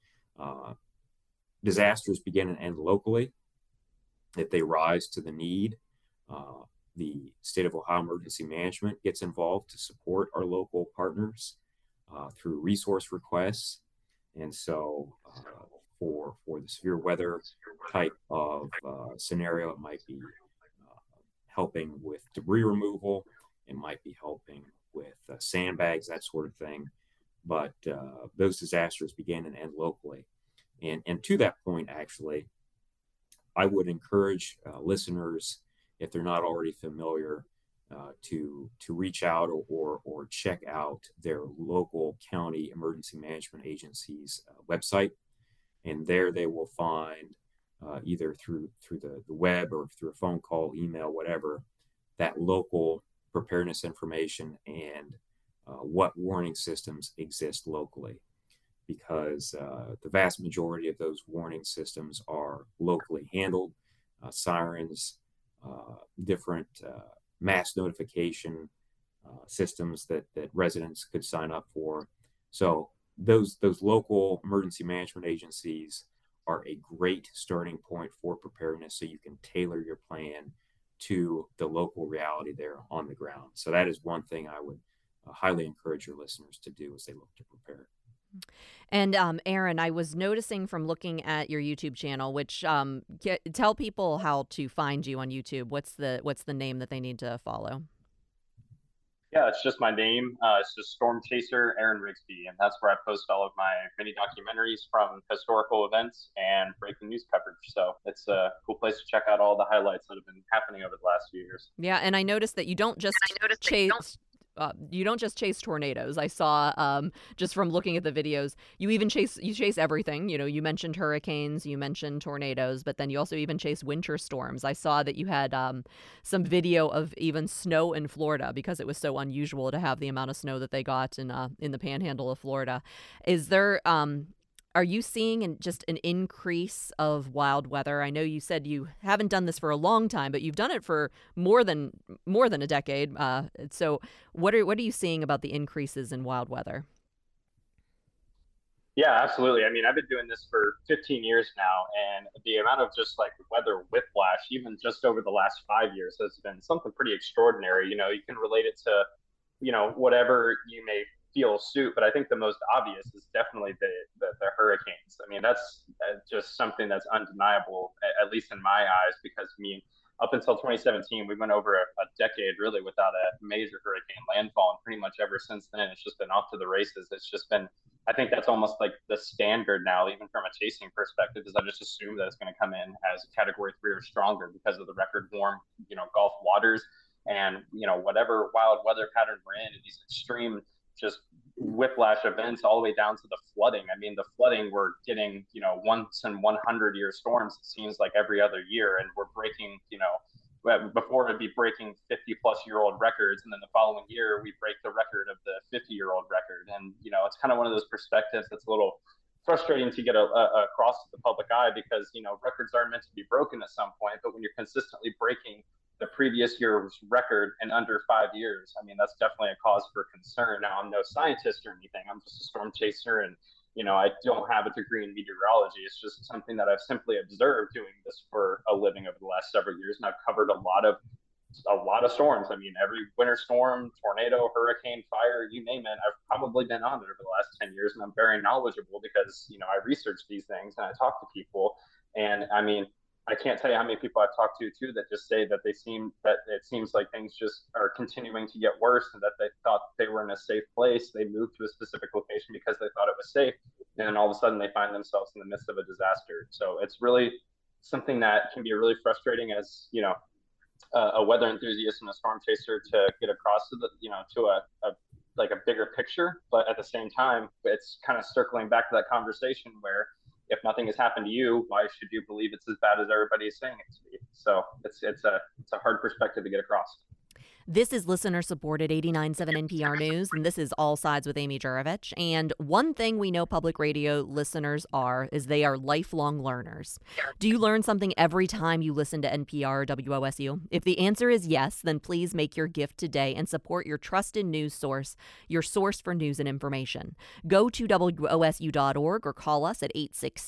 disasters begin and end locally. If they rise to the need, the state of Ohio Emergency Management gets involved to support our local partners through resource requests. And so for the severe weather type of scenario, it might be helping with debris removal, it might be helping with sandbags, that sort of thing. But those disasters begin and end locally. And to that point, actually, I would encourage listeners, if they're not already familiar, to reach out or check out their local county emergency management agency's website. And there they will find, either through the web or through a phone call, email, whatever, that local preparedness information and what warning systems exist locally. because the vast majority of those warning systems are locally handled. Sirens, different mass notification systems that residents could sign up for. So those local emergency management agencies are a great starting point for preparedness, so you can tailor your plan to the local reality there on the ground. So that is one thing I would highly encourage your listeners to do as they look to prepare. And Aaron, I was noticing from looking at your YouTube channel, which tell people how to find you on YouTube. What's the name that they need to follow? Yeah, it's just my name. It's just Storm Chaser Aaron Rigsby, and that's where I post all of my mini documentaries from historical events and breaking news coverage. So it's a cool place to check out all the highlights that have been happening over the last few years. Yeah, and I noticed that you don't just chase tornadoes. I saw just from looking at the videos, you chase everything. You know, you mentioned hurricanes, you mentioned tornadoes, but then you also even chase winter storms. I saw that you had some video of even snow in Florida because it was so unusual to have the amount of snow that they got in the panhandle of Florida. Is there are you seeing just an increase of wild weather? I know you said you haven't done this for a long time, but you've done it for more than a decade. So what are you seeing about the increases in wild weather? Yeah, absolutely. I mean, I've been doing this for 15 years now, and the amount of just like weather whiplash, even just over the last 5 years, has been something pretty extraordinary. You know, you can relate it to, whatever you may feel suit, but I think the most obvious is definitely the hurricanes. I mean, that's just something that's undeniable, at least in my eyes, because up until 2017, we went over a decade really without a major hurricane landfall, and pretty much ever since then, it's just been off to the races. It's just been, I think that's almost like the standard now, even from a chasing perspective, is I just assume that it's going to come in as Category 3 or stronger because of the record warm, Gulf waters, and whatever wild weather pattern we're in, these extreme just whiplash events all the way down to the flooding. I mean, the flooding, we're getting, once in 100-year storms, it seems like every other year. And we're breaking, before it'd be breaking 50-plus-year-old records. And then the following year, we break the record of the 50-year-old record. And, it's kind of one of those perspectives that's a little frustrating to get across to the public eye because, records are meant to be broken at some point. But when you're consistently breaking the previous year's record in under 5 years, I mean, that's definitely a cause for concern. Now, I'm no scientist or anything. I'm just a storm chaser, and I don't have a degree in meteorology. It's just something that I've simply observed doing this for a living over the last several years, and I've covered a lot of storms. I mean, every winter storm, tornado, hurricane, fire, you name it, I've probably been on it over the last 10 years, and I'm very knowledgeable because I research these things and I talk to people, and I mean, I can't tell you how many people I've talked to too that just say that it seems like things just are continuing to get worse, and that they thought they were in a safe place. They moved to a specific location because they thought it was safe, and then all of a sudden they find themselves in the midst of a disaster. So it's really something that can be really frustrating as a weather enthusiast and a storm chaser to get across to a bigger picture. But at the same time, it's kind of circling back to that conversation where, if nothing has happened to you, why should you believe it's as bad as everybody is saying it to be? So it's a hard perspective to get across. This is listener-supported 89.7 NPR News, and this is All Sides with Amy Juravich. And one thing we know public radio listeners is they are lifelong learners. Do you learn something every time you listen to NPR or WOSU? If the answer is yes, then please make your gift today and support your trusted news source, your source for news and information. Go to WOSU.org or call us at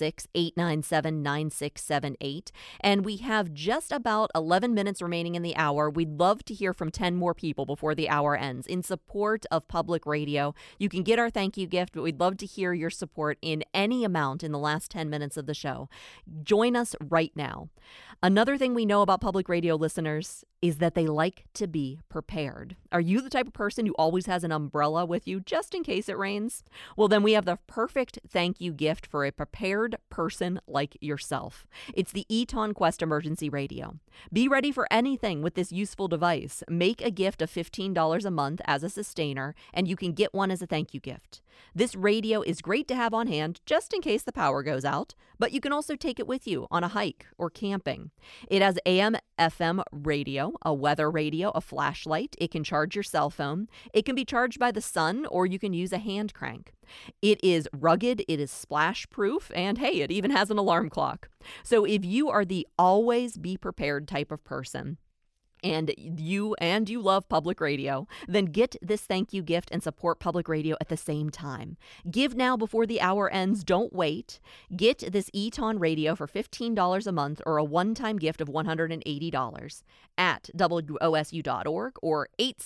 866-897-9678. And we have just about 11 minutes remaining in the hour. We'd love to hear from 10 more people before the hour ends in support of public radio. You can get our thank you gift, but we'd love to hear your support in any amount in the last 10 minutes of the show. Join us right now. Another thing we know about public radio listeners is that they like to be prepared. Are you the type of person who always has an umbrella with you just in case it rains? Well, then we have the perfect thank you gift for a prepared person like yourself. It's the Eton Quest Emergency Radio. Be ready for anything with this useful device. Make a gift of $15 a month as a sustainer, and you can get one as a thank you gift. This radio is great to have on hand just in case the power goes out, but you can also take it with you on a hike or camping. It has AM/FM radio. radio, a weather radio, a flashlight. It can charge your cell phone. It can be charged by the sun, or you can use a hand crank. It is rugged, it is splash proof, and hey, it even has an alarm clock. So if you are the always be prepared type of person, and you love public radio, then get this thank you gift and support public radio at the same time. Give now before the hour ends. Don't wait. Get this Eton radio for $15 a month or a one-time gift of $180 at WOSU.org or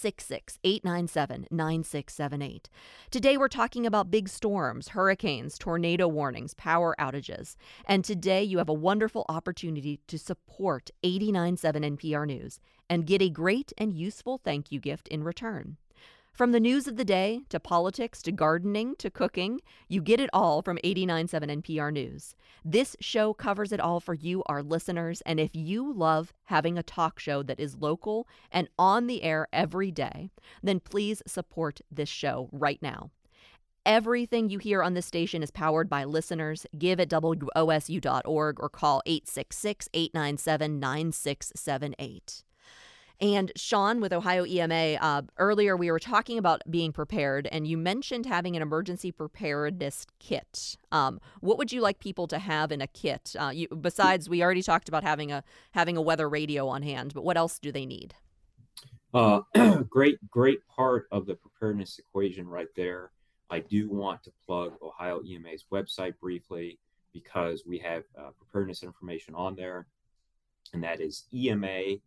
866-897-9678. Today we're talking about big storms, hurricanes, tornado warnings, power outages. And today you have a wonderful opportunity to support 89.7 NPR News and get a great and useful thank you gift in return. From the news of the day to politics to gardening to cooking, you get it all from 89.7 NPR News. This show covers it all for you, our listeners, and if you love having a talk show that is local and on the air every day, then please support this show right now. Everything you hear on this station is powered by listeners. Give at WOSU.org or call 866-897-9678. And Sean with Ohio EMA, earlier we were talking about being prepared, and you mentioned having an emergency preparedness kit. What would you like people to have in a kit? Besides, we already talked about having a weather radio on hand, but what else do they need? Great part of the preparedness equation right there. I do want to plug Ohio EMA's website briefly because we have preparedness information on there, and that is ema.ohio.gov.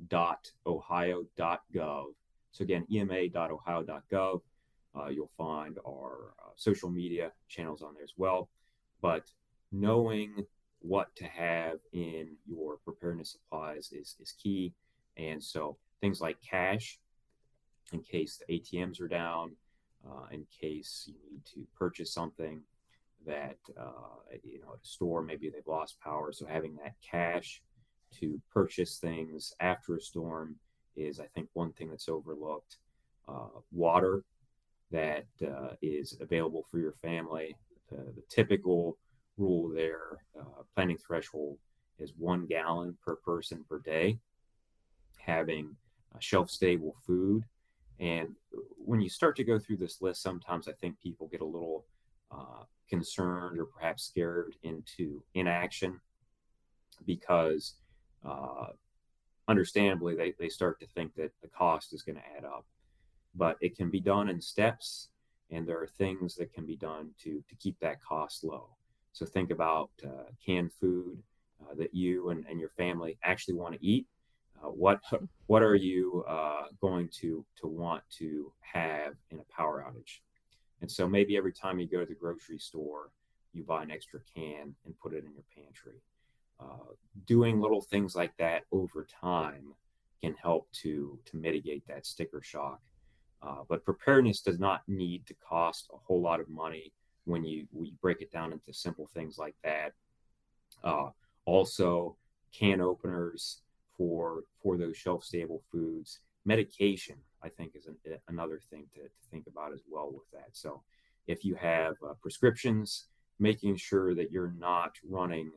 So again, ema.ohio.gov. You'll find our social media channels on there as well. But knowing what to have in your preparedness supplies is key. And so things like cash, in case the ATMs are down, in case you need to purchase something that, at a store, maybe they've lost power. So having that cash to purchase things after a storm is, I think, one thing that's overlooked. Water that is available for your family. The typical rule there, planning threshold, is 1 gallon per person per day. Having shelf-stable food. And when you start to go through this list, sometimes I think people get a little concerned or perhaps scared into inaction because understandably they start to think that the cost is going to add up. But it can be done in steps, and there are things that can be done to keep that cost low. So think about canned food that you and your family actually want to eat. What are you going to want to have in a power outage? And so maybe every time you go to the grocery store, you buy an extra can and put it in your pantry. Doing little things like that over time can help to mitigate that sticker shock. But preparedness does not need to cost a whole lot of money when we break it down into simple things like that. Also, can openers for those shelf-stable foods. Medication, I think, is another thing to think about as well with that. So if you have prescriptions, making sure that you're not running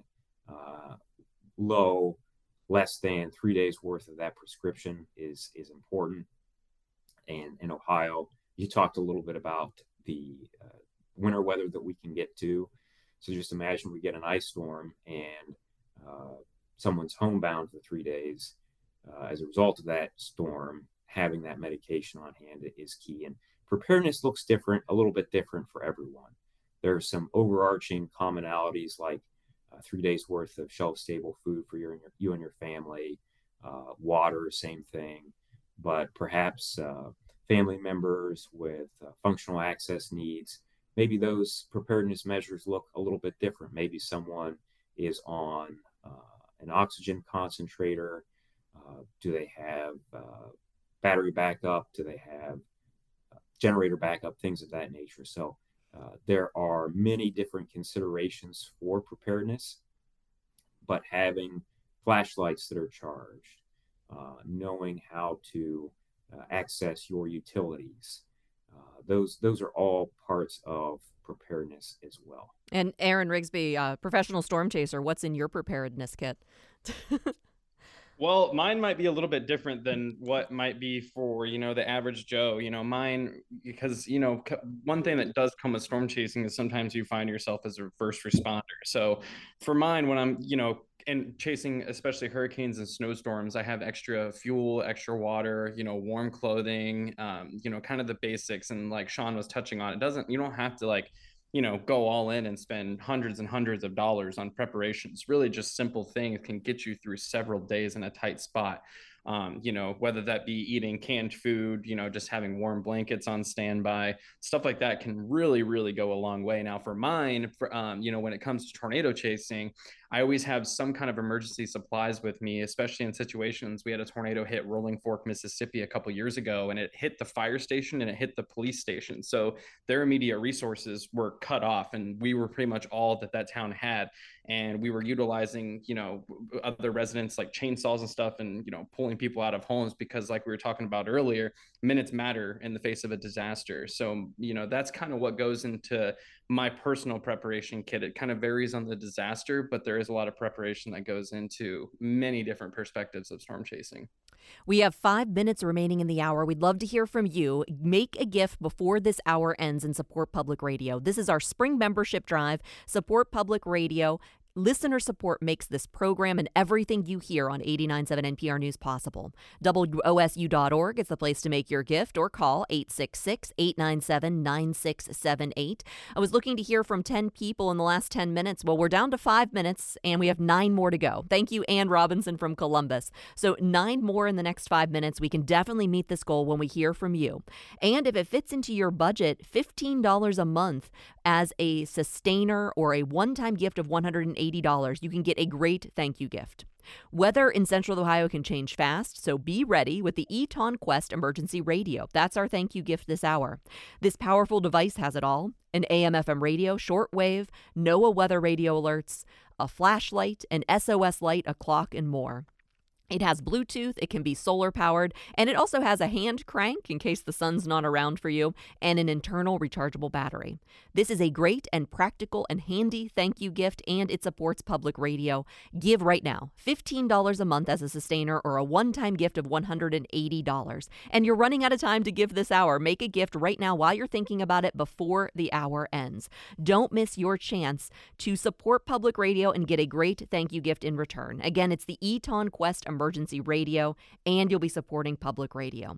low, less than 3 days worth of that prescription is important. And in Ohio, you talked a little bit about the winter weather that we can get to. So just imagine we get an ice storm and someone's homebound for 3 days. As a result of that storm, having that medication on hand is key. And preparedness looks different, a little bit different for everyone. There are some overarching commonalities like 3 days worth of shelf-stable food for you and your family, water, same thing. But perhaps family members with functional access needs, maybe those preparedness measures look a little bit different. Maybe someone is on an oxygen concentrator. Do they have battery backup? Do they have generator backup? Things of that nature. So there are many different considerations for preparedness, but having flashlights that are charged, knowing how to access your utilities, those are all parts of preparedness as well. And Aaron Rigsby, professional storm chaser, what's in your preparedness kit? Well, mine might be a little bit different than what might be for, the average Joe. Mine, because, one thing that does come with storm chasing is sometimes you find yourself as a first responder. So for mine, when I'm, and chasing especially hurricanes and snowstorms, I have extra fuel, extra water, warm clothing, kind of the basics. And like Sean was touching on, you don't have to go all in and spend hundreds and hundreds of dollars on preparations. Really just simple things can get you through several days in a tight spot. Whether that be eating canned food, just having warm blankets on standby, stuff like that can really, really go a long way. Now for mine, when it comes to tornado chasing, I always have some kind of emergency supplies with me, especially in situations. We had a tornado hit Rolling Fork, Mississippi a couple years ago, and it hit the fire station and it hit the police station. So their immediate resources were cut off, and we were pretty much all that town had. And we were utilizing, other residents like chainsaws and stuff, and, pulling people out of homes because, like we were talking about earlier, minutes matter in the face of a disaster. So, that's kind of what goes into my personal preparation kit. It kind of varies on the disaster, but there is a lot of preparation that goes into many different perspectives of storm chasing. We have 5 minutes remaining in the hour. We'd love to hear from you. Make a gift before this hour ends and support public radio. This is our spring membership drive. Support public radio. Listener support makes this program and everything you hear on 89.7 NPR News possible. WOSU.org is the place to make your gift, or call 866-897-9678. I was looking to hear from 10 people in the last 10 minutes. Well, we're down to 5 minutes, and we have 9 more to go. Thank you, Ann Robinson from Columbus. So 9 more in the next 5 minutes. We can definitely meet this goal when we hear from you. And if it fits into your budget, $15 a month as a sustainer or a one-time gift of $180, you can get a great thank you gift. Weather in Central Ohio can change fast, so be ready with the Eton Quest Emergency Radio. That's our thank you gift this hour. This powerful device has it all: an AM/FM radio, shortwave, NOAA weather radio alerts, a flashlight, an SOS light, a clock, and more. It has Bluetooth, it can be solar powered, and it also has a hand crank in case the sun's not around for you, and an internal rechargeable battery. This is a great and practical and handy thank you gift, and it supports public radio. Give right now $15 a month as a sustainer, or a one-time gift of $180. And you're running out of time to give this hour. Make a gift right now while you're thinking about it before the hour ends. Don't miss your chance to support public radio and get a great thank you gift in return. Again, it's the Eton Quest Emergency Radio, and you'll be supporting public radio.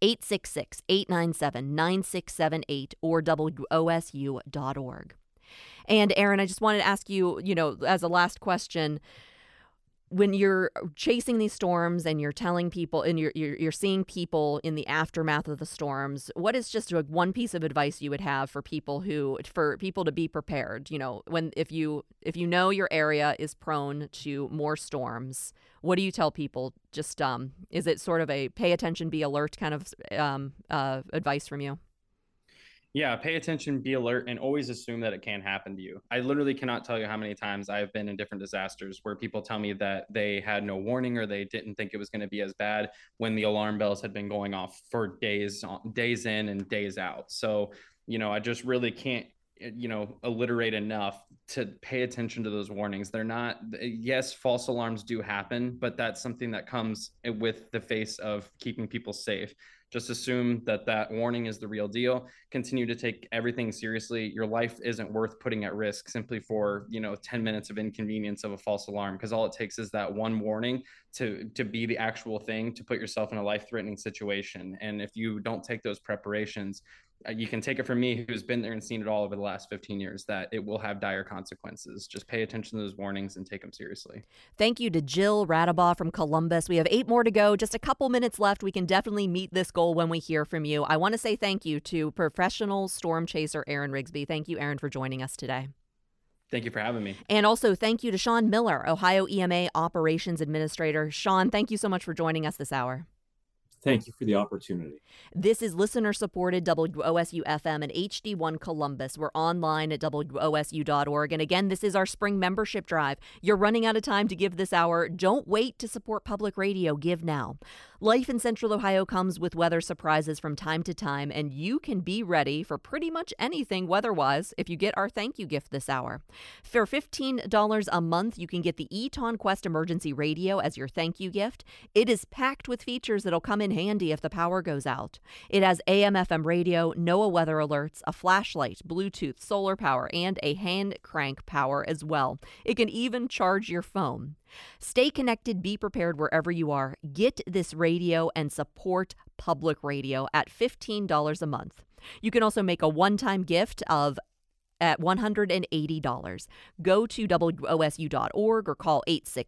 866-897-9678 or WOSU.org. And Aaron, I just wanted to ask you, as a last question, when you're chasing these storms and you're telling people and you're seeing people in the aftermath of the storms, what is just one piece of advice you would have for people to be prepared? If you know your area is prone to more storms, what do you tell people? Just is it sort of a pay attention, be alert kind of advice from you? Yeah, pay attention, be alert, and always assume that it can happen to you. I literally cannot tell you how many times I've been in different disasters where people tell me that they had no warning or they didn't think it was going to be as bad when the alarm bells had been going off for days in and days out. So, I just really can't, alliterate enough to pay attention to those warnings. They're not, yes, false alarms do happen, but that's something that comes with the face of keeping people safe. Just assume that warning is the real deal. Continue to take everything seriously. Your life isn't worth putting at risk simply for, 10 minutes of inconvenience of a false alarm, because all it takes is that one warning to be the actual thing to put yourself in a life-threatening situation. And if you don't take those preparations, you can take it from me, who's been there and seen it all over the last 15 years, that it will have dire consequences. Just pay attention to those warnings and take them seriously. Thank you to Jill Radabaugh from Columbus. We have 8 more to go, just a couple minutes left. We can definitely meet this goal when we hear from you. I want to say thank you to professional storm chaser Aaron Rigsby. Thank you, Aaron, for joining us today. Thank you for having me. And also thank you to Sean Miller, Ohio EMA Operations Administrator. Sean, thank you so much for joining us this hour. Thank you for the opportunity. This is listener-supported WOSU FM and HD1 Columbus. We're online at WOSU.org. And again, this is our spring membership drive. You're running out of time to give this hour. Don't wait to support public radio. Give now. Life in Central Ohio comes with weather surprises from time to time, and you can be ready for pretty much anything weather-wise if you get our thank you gift this hour. For $15 a month, you can get the Eton Quest Emergency Radio as your thank you gift. It is packed with features that'll come in handy if the power goes out. It has AM/FM radio, NOAA weather alerts, a flashlight, Bluetooth, solar power, and a hand crank power as well. It can even charge your phone. Stay connected, be prepared wherever you are. Get this radio and support public radio at $15 a month. You can also make a one-time gift at $180. Go to WOSU.org or call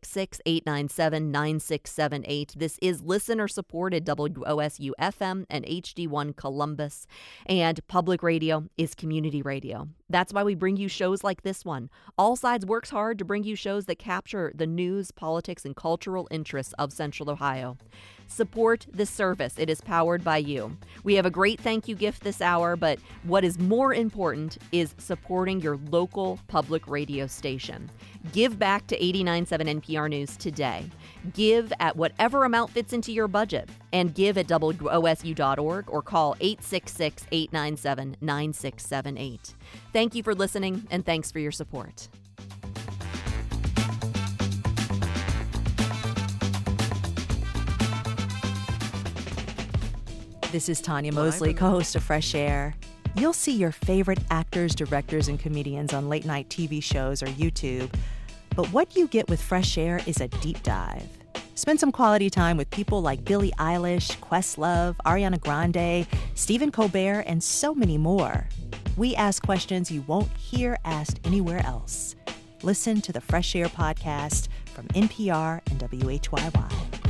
866-897-9678. This is listener-supported WOSU FM and HD1 Columbus. And public radio is community radio. That's why we bring you shows like this one. All Sides works hard to bring you shows that capture the news, politics, and cultural interests of Central Ohio. Support this service. It is powered by you. We have a great thank you gift this hour, but what is more important is supporting your local public radio station. Give back to 89.7 NPR News today. Give at whatever amount fits into your budget, and give at WOSU.org or call 866-897-9678. Thank you for listening, and thanks for your support. This is Tanya Mosley, co-host of Fresh Air. You'll see your favorite actors, directors, and comedians on late-night TV shows or YouTube. But what you get with Fresh Air is a deep dive. Spend some quality time with people like Billie Eilish, Questlove, Ariana Grande, Stephen Colbert, and so many more. We ask questions you won't hear asked anywhere else. Listen to the Fresh Air podcast from NPR and WHYY.